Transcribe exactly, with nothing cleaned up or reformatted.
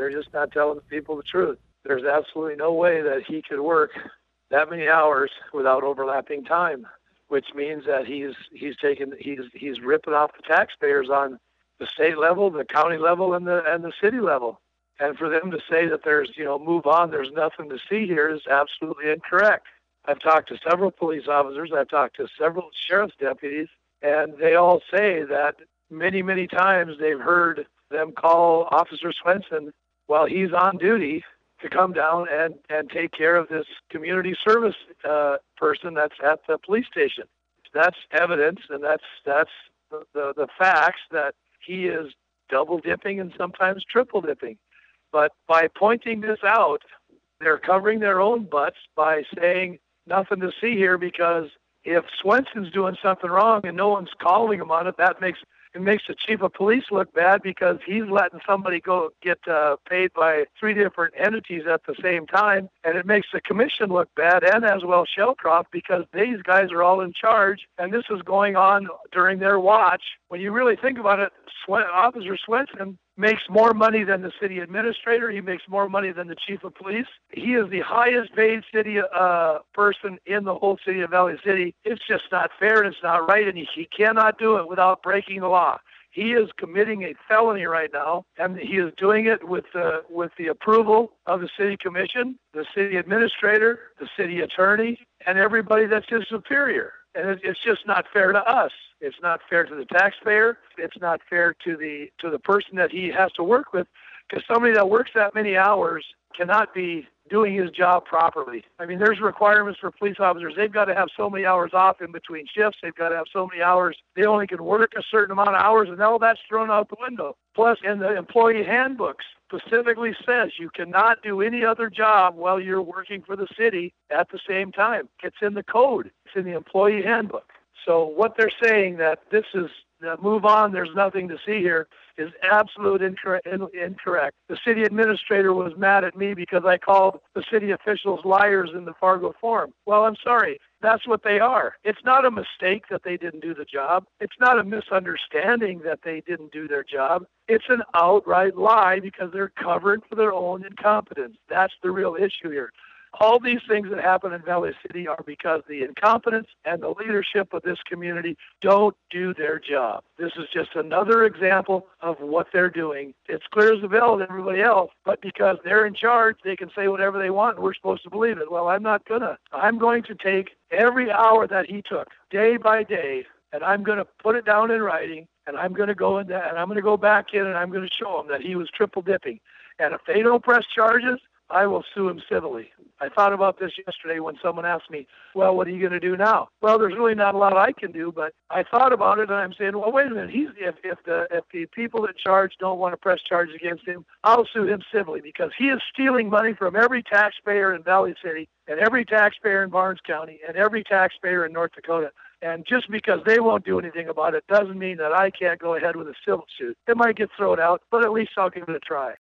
they're just not telling the people the truth. There's absolutely no way that he could work that many hours without overlapping time, which means that he's he's taking he's he's ripping off the taxpayers on the state level, the county level, and the and the city level. And for them to say that there's, you know, move on, there's nothing to see here is absolutely incorrect. I've talked to several police officers, I've talked to several sheriff's deputies, and they all say that many, many times they've heard them call Officer Swenson while he's on duty to come down and, and take care of this community service uh, person that's at the police station. That's evidence, and that's that's the, the, the facts that he is double dipping and sometimes triple dipping. But by pointing this out, they're covering their own butts by saying nothing to see here, because if Swenson's doing something wrong and no one's calling him on it, that makes it makes the chief of police look bad, because he's letting somebody go get uh, paid by three different entities at the same time, and it makes the commission look bad, and as well Shellcroft, because these guys are all in charge, and this is going on during their watch. When you really think about it, Swen- Officer Swenson makes more money than the city administrator. He makes more money than the chief of police. He is the highest paid city uh, person in the whole city of Valley City. It's just not fair, and it's not right, and he, he cannot do it without breaking the law. He is committing a felony right now, and he is doing it with the with the approval of the city commission, the city administrator, the city attorney, and everybody that's his superior. And it, it's just not fair to us. It's not fair to the taxpayer. It's not fair to the to the person that he has to work with, because somebody that works that many hours cannot be doing his job properly. I mean, there's requirements for police officers. They've got to have so many hours off in between shifts. They've got to have so many hours. They only can work a certain amount of hours, and all that's thrown out the window. Plus, in the employee handbooks, specifically says you cannot do any other job while you're working for the city at the same time. It's in the code. It's in the employee handbook. So what they're saying, that this is uh, move on, there's nothing to see here, is absolute incorrect, incorrect. The city administrator was mad at me because I called the city officials liars in the Fargo Forum. Well, I'm sorry. That's what they are. It's not a mistake that they didn't do the job. It's not a misunderstanding that they didn't do their job. It's an outright lie, because they're covered for their own incompetence. That's the real issue here. All these things that happen in Valley City are because the incompetence and the leadership of this community don't do their job. This is just another example of what they're doing. It's clear as the bell to everybody else, but because they're in charge, they can say whatever they want, and we're supposed to believe it. Well, I'm not gonna. I'm going to take every hour that he took, day by day, and I'm going to put it down in writing, and I'm going to go in there, and I'm going to go back in, and I'm going to show him that he was triple dipping. And if they don't press charges, I will sue him civilly. I thought about this yesterday when someone asked me, well, what are you going to do now? Well, there's really not a lot I can do, but I thought about it, and I'm saying, well, wait a minute. He's if if the if the people in charge don't want to press charges against him, I'll sue him civilly, because he is stealing money from every taxpayer in Valley City, and every taxpayer in Barnes County, and every taxpayer in North Dakota. And just because they won't do anything about it doesn't mean that I can't go ahead with a civil suit. It might get thrown out, but at least I'll give it a try.